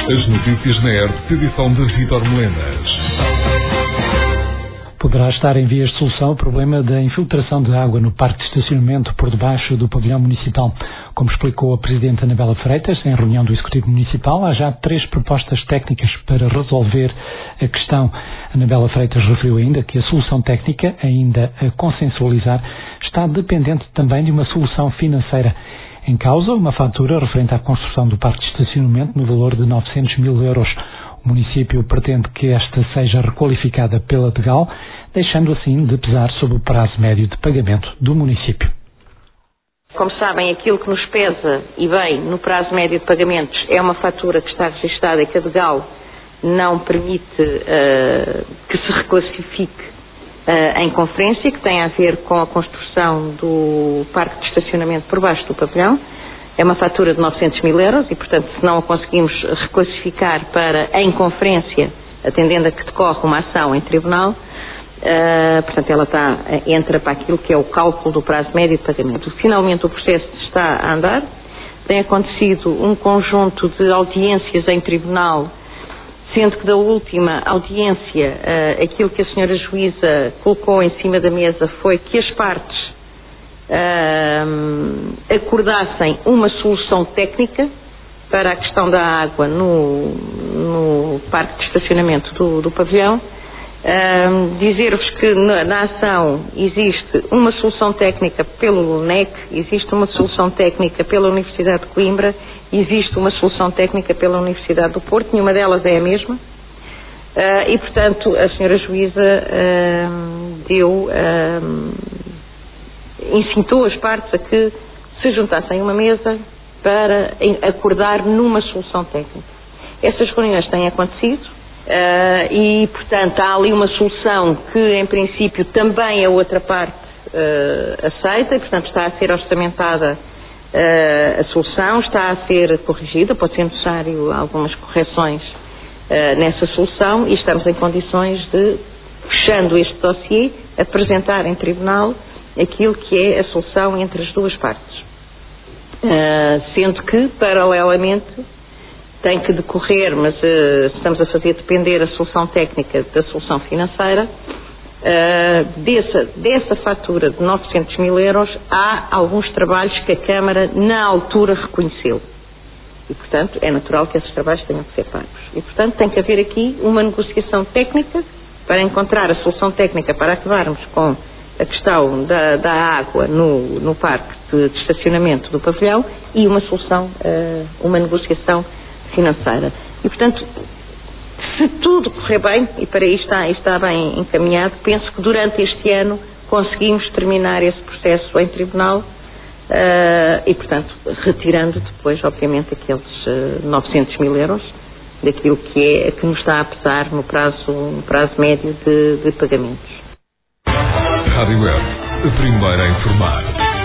As notícias na ERP, edição de Vítor Melenas. Poderá estar em vias de solução o problema da infiltração de água no parque de estacionamento por debaixo do pavilhão municipal. Como explicou a Presidente Anabela Freitas, em reunião do Executivo Municipal, há já 3 propostas técnicas para resolver a questão. Anabela Freitas referiu ainda que a solução técnica, ainda a consensualizar, está dependente também de uma solução financeira. Em causa, uma fatura referente à construção do parque de estacionamento no valor de 900 mil euros. O município pretende que esta seja requalificada pela Tegal, deixando assim de pesar sobre o prazo médio de pagamento do município. Como sabem, aquilo que nos pesa, e bem, no prazo médio de pagamentos, é uma fatura que está registada e que a Tegal não permite que se reclassifique em conferência, que tem a ver com a construção do parque de estacionamento por baixo do pavilhão. É uma fatura de 900 mil euros e, portanto, se não a conseguimos reclassificar para em conferência, atendendo a que decorre uma ação em tribunal, portanto, ela entra para aquilo que é o cálculo do prazo médio de pagamento. Finalmente, o processo está a andar. Tem acontecido um conjunto de audiências em tribunal, sendo que da última audiência, aquilo que a senhora juíza colocou em cima da mesa foi que as partes acordassem uma solução técnica para a questão da água no parque de estacionamento do pavilhão. Dizer-vos que na ação existe uma solução técnica pelo NEC, existe uma solução técnica pela Universidade de Coimbra, existe uma solução técnica pela Universidade do Porto, nenhuma delas é a mesma, e portanto a senhora juíza incitou as partes a que se juntassem a uma mesa para acordar numa solução técnica. Essas reuniões têm acontecido e, portanto, há ali uma solução que, em princípio, também a outra parte aceita e, portanto, está a ser orçamentada a solução, está a ser corrigida, pode ser necessário algumas correções nessa solução e estamos em condições de, fechando este dossiê, apresentar em tribunal aquilo que é a solução entre as duas partes. Sendo que, paralelamente, tem que decorrer, mas estamos a fazer depender a solução técnica da solução financeira, dessa fatura de 900 mil euros, há alguns trabalhos que a Câmara, na altura, reconheceu. E, portanto, é natural que esses trabalhos tenham que ser pagos. E, portanto, tem que haver aqui uma negociação técnica para encontrar a solução técnica para acabarmos com a questão da água no parque de estacionamento do pavilhão e uma solução, uma negociação financeira. E, portanto, se tudo correr bem, e para isso está bem encaminhado, penso que durante este ano conseguimos terminar esse processo em tribunal e, portanto, retirando depois, obviamente, aqueles 900 mil euros daquilo que nos está a pesar no prazo médio de pagamentos. Rádio Web, a primeira a informar.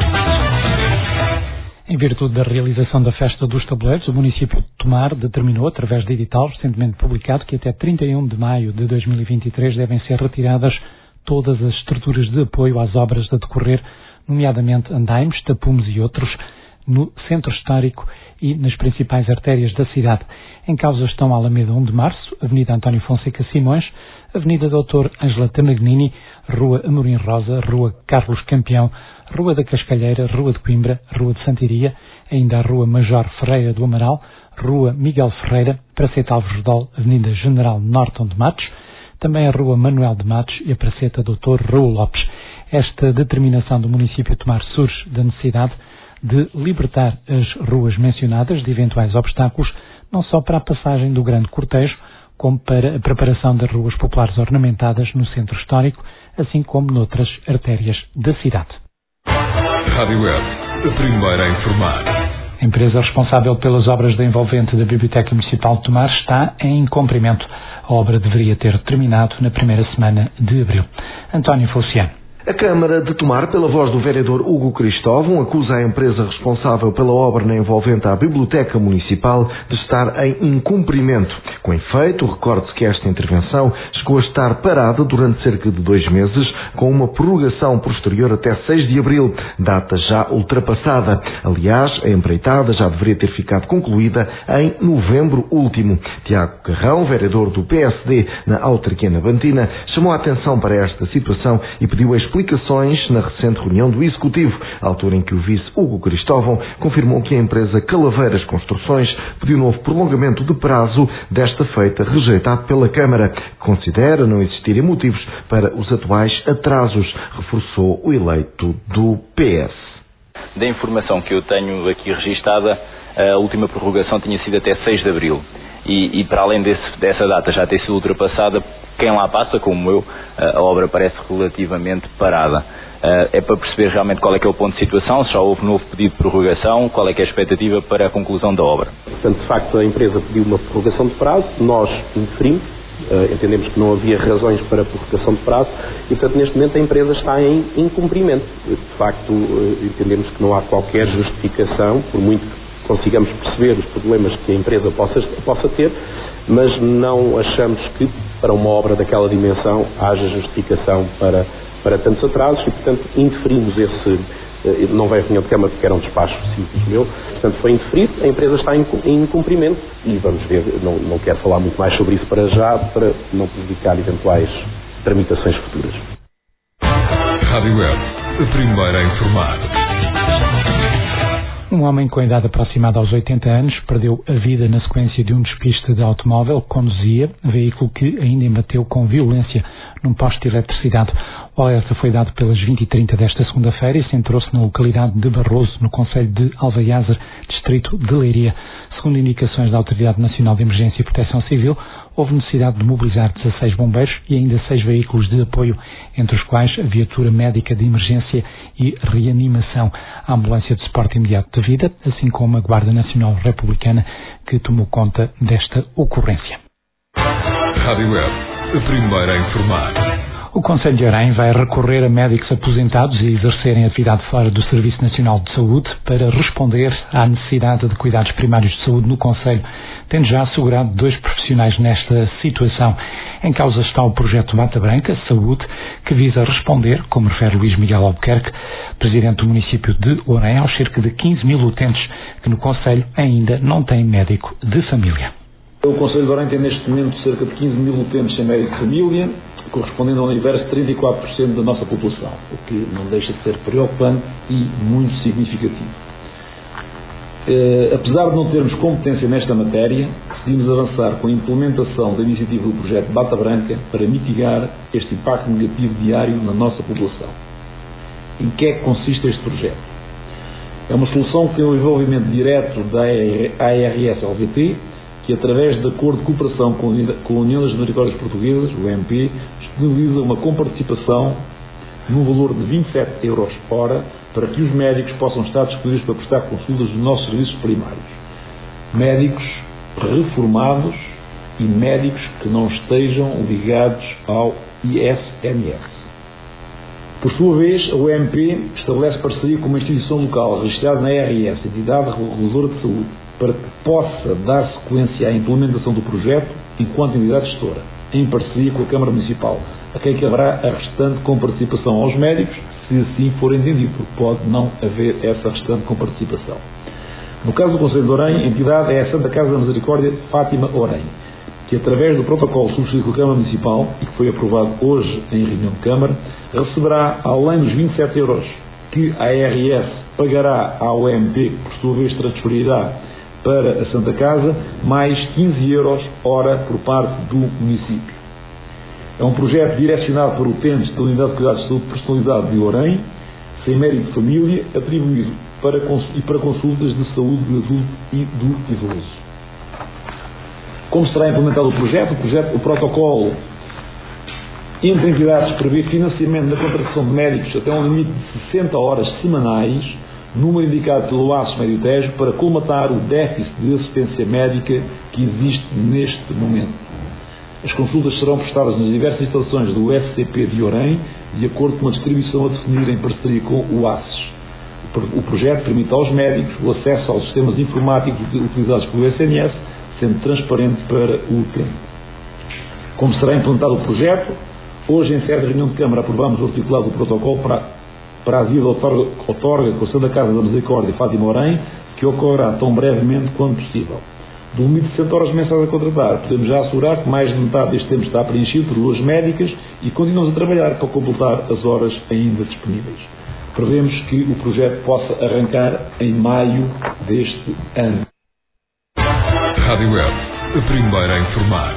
Em virtude da realização da Festa dos Tabuleiros, o município de Tomar determinou, através de edital recentemente publicado, que até 31 de maio de 2023 devem ser retiradas todas as estruturas de apoio às obras a decorrer, nomeadamente andaimes, tapumes e outros, no centro histórico e nas principais artérias da cidade. Em causa estão a Alameda 1 de Março, Avenida António Fonseca Simões, Avenida Doutor Ângela Tamagnini, Rua Amorim Rosa, Rua Carlos Campeão, Rua da Cascalheira, Rua de Coimbra, Rua de Santiria, ainda a Rua Major Ferreira do Amaral, Rua Miguel Ferreira, Praceta Alves Redol, Avenida General Norton de Matos, também a Rua Manuel de Matos e a Praceta Doutor Raul Lopes. Esta determinação do município de Tomar surge da necessidade de libertar as ruas mencionadas de eventuais obstáculos, não só para a passagem do grande cortejo, como para a preparação das ruas populares ornamentadas no centro histórico, assim como noutras artérias da cidade. Rádio Web, a primeira a informar. A empresa responsável pelas obras da envolvente da Biblioteca Municipal de Tomar está em incumprimento. A obra deveria ter terminado na primeira semana de abril. António Feliciano. A Câmara de Tomar, pela voz do vereador Hugo Cristóvão, acusa a empresa responsável pela obra na envolvente à Biblioteca Municipal de estar em incumprimento. Com efeito, recorde-se que esta intervenção chegou a estar parada durante cerca de 2 meses, com uma prorrogação posterior até 6 de abril, data já ultrapassada. Aliás, a empreitada já deveria ter ficado concluída em novembro último. Tiago Carrão, vereador do PSD na autarquia nabantina, chamou a atenção para esta situação e pediu explicações na recente reunião do Executivo, à altura em que o vice Hugo Cristóvão confirmou que a empresa Calaveiras Construções pediu novo prolongamento de prazo, desta feita rejeitado pela Câmara, que considera não existirem motivos para os atuais atrasos, reforçou o eleito do PS. Da informação que eu tenho aqui registada, a última prorrogação tinha sido até 6 de abril. E para além dessa data já ter sido ultrapassada, quem lá passa, como eu, a obra parece relativamente parada. É para perceber realmente qual é que é o ponto de situação, se já houve novo pedido de prorrogação, qual é que é a expectativa para a conclusão da obra. Portanto, de facto, a empresa pediu uma prorrogação de prazo, nós indeferimos, entendemos que não havia razões para a prorrogação de prazo e, portanto, neste momento a empresa está em incumprimento. De facto, entendemos que não há qualquer justificação, por muito que consigamos perceber os problemas que a empresa possa ter, mas não achamos que para uma obra daquela dimensão haja justificação para tantos atrasos e, portanto, indeferimos esse. Não veio a reunião de Câmara porque era um despacho simples meu, portanto foi indeferido, a empresa está em incumprimento e vamos ver, não quero falar muito mais sobre isso para já, para não prejudicar eventuais tramitações futuras. Rádio Web, a primeira a informar. Um homem com a idade aproximada aos 80 anos perdeu a vida na sequência de um despiste de automóvel que conduzia, veículo que ainda embateu com violência num poste de eletricidade. O alerta foi dado pelas 20h30 desta segunda-feira e centrou-se na localidade de Barroso, no concelho de Alvaiazer, distrito de Leiria. Segundo indicações da Autoridade Nacional de Emergência e Proteção Civil, houve necessidade de mobilizar 16 bombeiros e ainda 6 veículos de apoio, entre os quais a viatura médica de emergência e reanimação, a ambulância de suporte imediato de vida, assim como a Guarda Nacional Republicana, que tomou conta desta ocorrência. Rádio Web, a primeira a informar. O Concelho de Orem vai recorrer a médicos aposentados e exercerem atividade fora do Serviço Nacional de Saúde para responder à necessidade de cuidados primários de saúde no Concelho, tendo já assegurado 2 profissionais nesta situação. Em causa está o projeto Bata Branca Saúde, que visa responder, como refere Luís Miguel Albuquerque, presidente do município de Orem, aos cerca de 15.000 utentes que no Concelho ainda não têm médico de família. O Concelho de Orem tem neste momento cerca de 15.000 utentes sem médico de família, correspondendo a um universo de 34% da nossa população, o que não deixa de ser preocupante e muito significativo. Apesar de não termos competência nesta matéria, decidimos avançar com a implementação da iniciativa do projeto Bata Branca para mitigar este impacto negativo diário na nossa população. Em que é que consiste este projeto? É uma solução que tem o envolvimento direto da ARS-LVT, que através de acordo de cooperação com a União das Misericórdias Portuguesas, o UMP, disponibiliza uma comparticipação num valor de 27 euros hora para que os médicos possam estar disponíveis para prestar consultas nos nossos serviços primários. Médicos reformados e médicos que não estejam ligados ao ISMS. Por sua vez, a UMP estabelece parceria com uma instituição local registrada na ARS, Entidade Reguladora de Saúde, para que possa dar sequência à implementação do projeto enquanto entidade gestora, em parceria com a Câmara Municipal, a quem caberá a restante comparticipação aos médicos, se assim for entendido, porque pode não haver essa restante comparticipação. No caso do Concelho de Orem, a entidade é a Santa Casa da Misericórdia Fátima Orem, que através do protocolo subscrito com a Câmara Municipal, e que foi aprovado hoje em reunião de Câmara, receberá, além dos 27 euros que a ARS pagará à OMP, que por sua vez transferirá para a Santa Casa, mais 15 euros hora por parte do município. É um projeto direcionado para utentes da Unidade de Cuidados de Saúde Personalizado de Orem, sem médico de família, atribuído para consultas de saúde do adulto e do idoso. Como será implementado o protocolo entre entidades prevê financiamento da contratação de médicos até um limite de 60 horas semanais, número indicado pelo ASO Médio Tejo, para colmatar o déficit de assistência médica que existe neste momento. As consultas serão prestadas nas diversas instalações do SCP de Orem, de acordo com a distribuição a definir em parceria com o ACES. O projeto permite aos médicos o acesso aos sistemas informáticos utilizados pelo SNS, sendo transparente para o utente. Como será implantado o projeto, hoje em sede de reunião de Câmara aprovamos o articulado do protocolo para a vida outorga com a Santa Casa da Misericórdia Fátima Orém, que ocorrerá tão brevemente quanto possível. Do limite de 60 horas mensais a contratar, podemos já assegurar que mais de metade deste tempo está preenchido por duas médicas e continuamos a trabalhar para completar as horas ainda disponíveis. Prevemos que o projeto possa arrancar em maio deste ano. Rádio Web, a primeira a informar.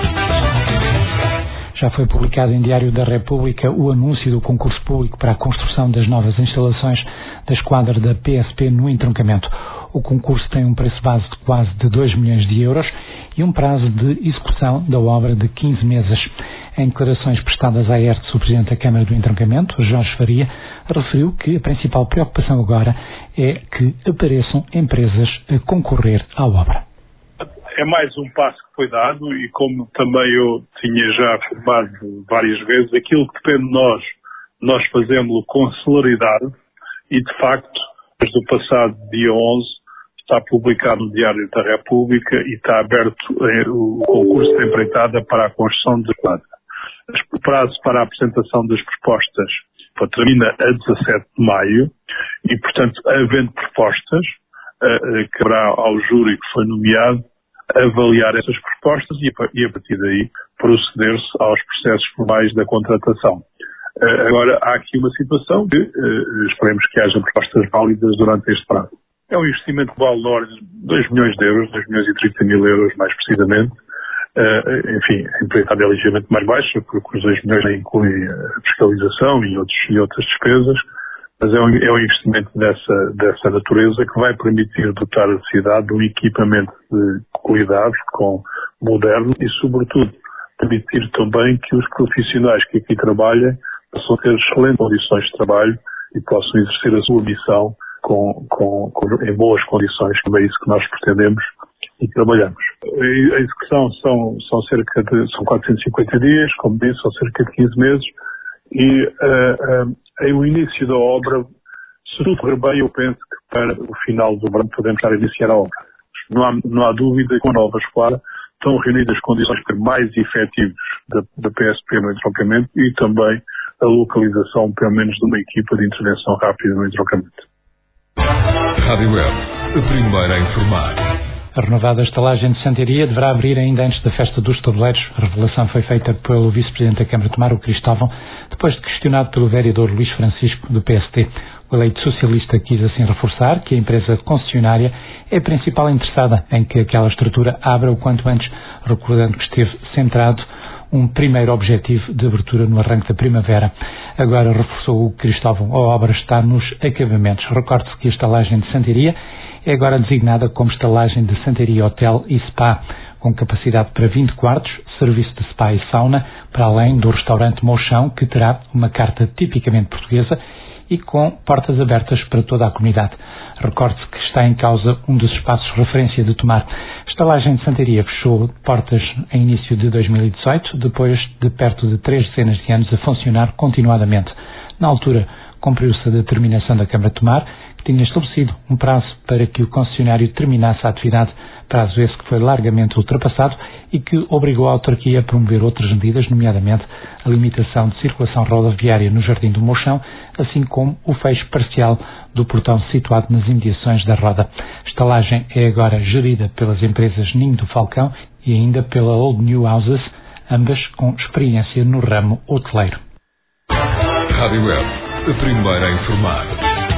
Já foi publicado em Diário da República o anúncio do concurso público para a construção das novas instalações da esquadra da PSP no entroncamento. O concurso tem um preço base de quase de 2 milhões de euros e um prazo de execução da obra de 15 meses. Em declarações prestadas à ERTS, o Presidente da Câmara do Entroncamento, Jorge Faria, referiu que a principal preocupação agora é que apareçam empresas a concorrer à obra. É mais um passo que foi dado e, como também eu tinha já afirmado várias vezes, aquilo que depende de nós fazemos-lo com celeridade e, de facto, desde o passado dia 11, está publicado no Diário da República e está aberto o concurso de empreitada para a construção de quadra. O prazo para a apresentação das propostas termina a 17 de maio e, portanto, havendo propostas, caberá ao júri que foi nomeado avaliar essas propostas e a partir daí proceder-se aos processos formais da contratação. Agora, há aqui uma situação que esperemos que haja propostas válidas durante este prazo. É um investimento que vale na ordem de 2 milhões de euros, 2 milhões e 30 mil euros mais precisamente. Enfim, a empreitada é ligeiramente mais baixa, porque os 2 milhões incluem a fiscalização e outras despesas, mas é um investimento dessa natureza que vai permitir dotar a cidade de um equipamento de qualidade, moderno e, sobretudo, permitir também que os profissionais que aqui trabalhem possam ter excelentes condições de trabalho e possam exercer a sua missão em boas condições, como é isso que nós pretendemos e trabalhamos. A execução são 450 dias, como disse, são cerca de 15 meses e o início da obra, se tudo correr bem, eu penso que para o final do verão podemos estar a iniciar a obra. Não há dúvida que com a nova esquadra estão reunidas as condições para mais efetivos da PSP no entroncamento e também a localização, pelo menos, de uma equipa de intervenção rápida no entroncamento. Rádio Web, a primeira a informar. A renovada estalagem de Santaria deverá abrir ainda antes da festa dos tabuleiros. A revelação foi feita pelo Vice-Presidente da Câmara, Tomar, o Cristóvão, depois de questionado pelo vereador Luís Francisco, do PST. O eleito socialista quis assim reforçar que a empresa concessionária é a principal interessada em que aquela estrutura abra o quanto antes, recordando que esteve centrado um primeiro objetivo de abertura no arranque da primavera. Agora reforçou o Cristóvão, a obra está nos acabamentos. Recorde-se que a estalagem de Santaria é agora designada como estalagem de Santaria Hotel e Spa, com capacidade para 20 quartos, serviço de spa e sauna, para além do restaurante Mochão, que terá uma carta tipicamente portuguesa e com portas abertas para toda a comunidade. Recorde-se que está em causa um dos espaços de referência de Tomar. A estalagem de Santaria fechou portas em início de 2018, depois de perto de 3 dezenas de anos a funcionar continuadamente. Na altura, cumpriu-se a determinação da Câmara de Tomar, que tinha estabelecido um prazo para que o concessionário terminasse a atividade, prazo esse que foi largamente ultrapassado e que obrigou a autarquia a promover outras medidas, nomeadamente a limitação de circulação rodoviária no Jardim do Mochão, assim como o fecho parcial do portão situado nas imediações da Roda. A estalagem é agora gerida pelas empresas Ninho do Falcão e ainda pela Old New Houses, ambas com experiência no ramo hoteleiro. Rádio Web, a primeira a informar.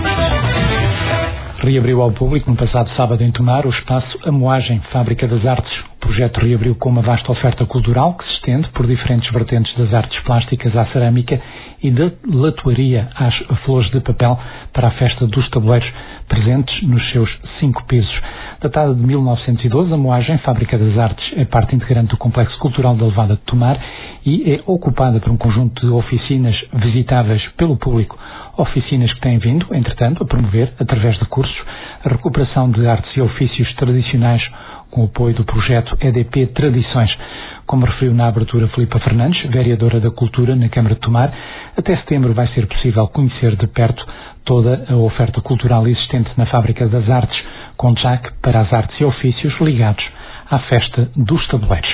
Reabriu ao público no passado sábado em Tomar o espaço A Moagem, Fábrica das Artes. O projeto reabriu com uma vasta oferta cultural que se estende por diferentes vertentes das artes plásticas à cerâmica e da latoaria às flores de papel para a festa dos tabuleiros, presentes nos seus 5 pisos. Datada de 1912, a Moagem, Fábrica das Artes, é parte integrante do Complexo Cultural da Levada de Tomar e é ocupada por um conjunto de oficinas visitáveis pelo público. Oficinas que têm vindo, entretanto, a promover, através de cursos, a recuperação de artes e ofícios tradicionais com o apoio do projeto EDP Tradições. Como referiu na abertura Filipa Fernandes, vereadora da Cultura na Câmara de Tomar, até setembro vai ser possível conhecer de perto toda a oferta cultural existente na Fábrica das Artes, com destaque para as artes e ofícios ligados à Festa dos Tabuleiros.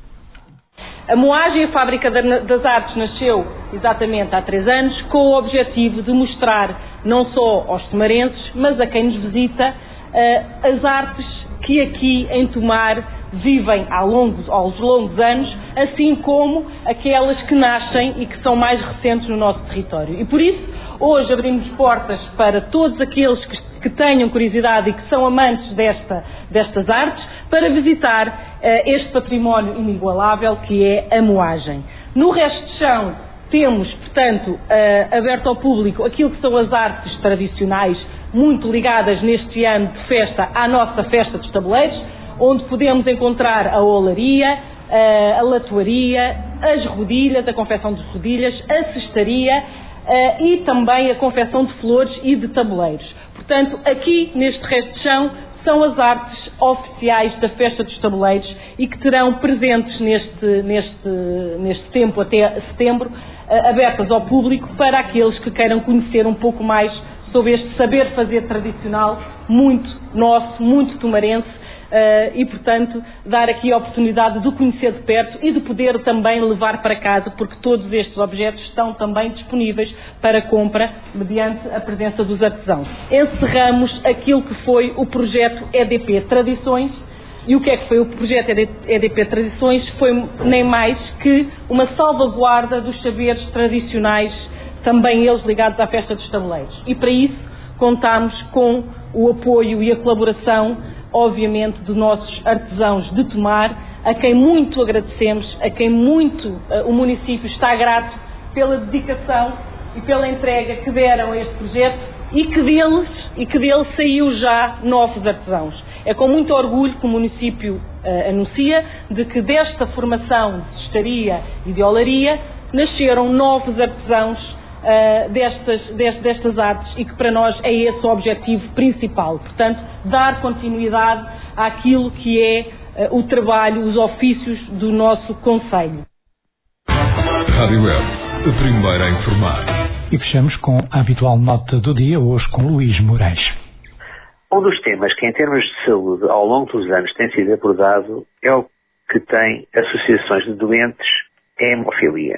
A Moagem, a Fábrica das Artes, nasceu exatamente há 3 anos com o objetivo de mostrar não só aos tomarenses, mas a quem nos visita, as artes que aqui em Tomar vivem aos longos anos, assim como aquelas que nascem e que são mais recentes no nosso território. E por isso, hoje abrimos portas para todos aqueles que tenham curiosidade e que são amantes destas artes, para visitar este património inigualável que é a Moagem. No resto de chão temos, portanto, aberto ao público aquilo que são as artes tradicionais, muito ligadas neste ano de festa à nossa Festa dos Tabuleiros, onde podemos encontrar a olaria, a latoaria, as rodilhas, a confecção de rodilhas, a cestaria e também a confecção de flores e de tabuleiros. Portanto, aqui neste resto de chão são as artes oficiais da Festa dos Tabuleiros e que terão presentes neste tempo até setembro, abertas ao público para aqueles que queiram conhecer um pouco mais sobre este saber fazer tradicional, muito nosso, muito tomarense, e, portanto, dar aqui a oportunidade de conhecer de perto e de poder também levar para casa, porque todos estes objetos estão também disponíveis para compra mediante a presença dos artesãos. Encerramos aquilo que foi o projeto EDP Tradições. E o que é que foi o projeto EDP Tradições? Foi nem mais que uma salvaguarda dos saberes tradicionais, também eles ligados à Festa dos Tabuleiros. E para isso contamos com o apoio e a colaboração, obviamente, dos nossos artesãos de Tomar, a quem muito agradecemos, a quem muito o município está grato pela dedicação e pela entrega que deram a este projeto e que deles saiu já novos artesãos. É com muito orgulho que o município anuncia de que desta formação de cestaria e de olaria nasceram novos artesãos destas artes e que para nós é esse o objetivo principal. Portanto, dar continuidade àquilo que é o trabalho, os ofícios do nosso concelho. Rádio Web, a primeira a informar. E fechamos com a habitual nota do dia, hoje com Luís Moraes. Um dos temas que em termos de saúde ao longo dos anos tem sido abordado é o que tem associações de doentes, é a hemofilia.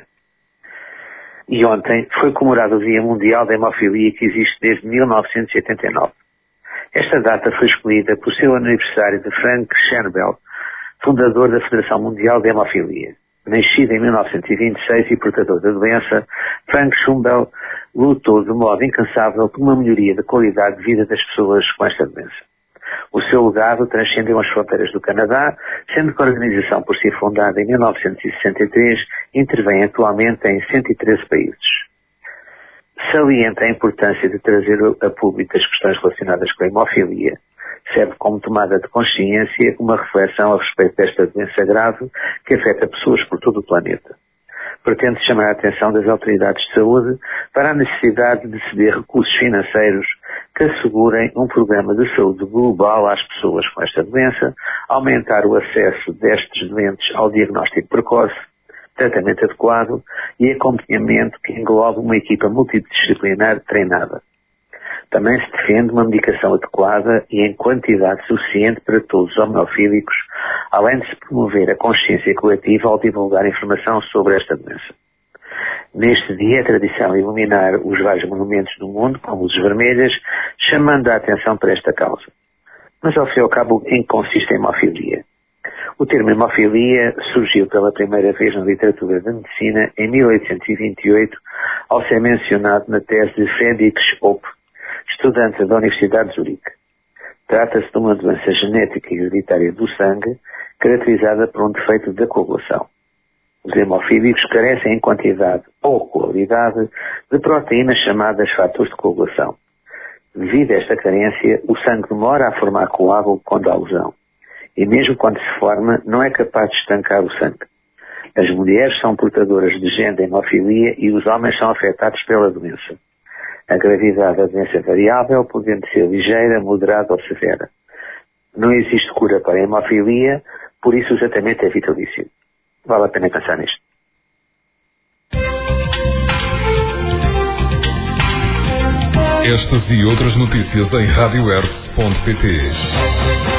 E ontem foi comemorado o Dia Mundial da Hemofilia, que existe desde 1989. Esta data foi escolhida por seu aniversário de Frank Schembel, fundador da Federação Mundial de Hemofilia. Nascido em 1926 e portador da doença, Frank Schembel lutou de modo incansável por uma melhoria da qualidade de vida das pessoas com esta doença. O seu legado transcendeu as fronteiras do Canadá, sendo que a organização, por si fundada em 1963, intervém atualmente em 113 países. Salienta a importância de trazer a público as questões relacionadas com a hemofilia. Serve como tomada de consciência uma reflexão a respeito desta doença grave que afeta pessoas por todo o planeta. Pretende chamar a atenção das autoridades de saúde para a necessidade de ceder recursos financeiros que assegurem um programa de saúde global às pessoas com esta doença, aumentar o acesso destes doentes ao diagnóstico precoce, tratamento adequado e acompanhamento que englobe uma equipa multidisciplinar treinada. Também se defende uma medicação adequada e em quantidade suficiente para todos os hemofílicos, além de se promover a consciência coletiva ao divulgar informação sobre esta doença. Neste dia é tradição iluminar os vários monumentos do mundo com luzes vermelhas, chamando a atenção para esta causa. Mas ao fim e ao cabo, em que consiste a hemofilia? O termo hemofilia surgiu pela primeira vez na literatura da medicina em 1828, ao ser mencionado na tese de Friedrich Hoppe, estudante da Universidade de Zurique. Trata-se de uma doença genética e hereditária do sangue, caracterizada por um defeito da coagulação. Os hemofílicos carecem em quantidade ou qualidade de proteínas chamadas fatores de coagulação. Devido a esta carência, o sangue demora a formar coágulo quando há lesão. E mesmo quando se forma, não é capaz de estancar o sangue. As mulheres são portadoras de gene da hemofilia e os homens são afetados pela doença. A gravidade da doença é variável, podendo ser ligeira, moderada ou severa. Não existe cura para a hemofilia, por isso o tratamento é vitalício. vale a pena pensar nisto. Estas e outras notícias em radioersp.pt.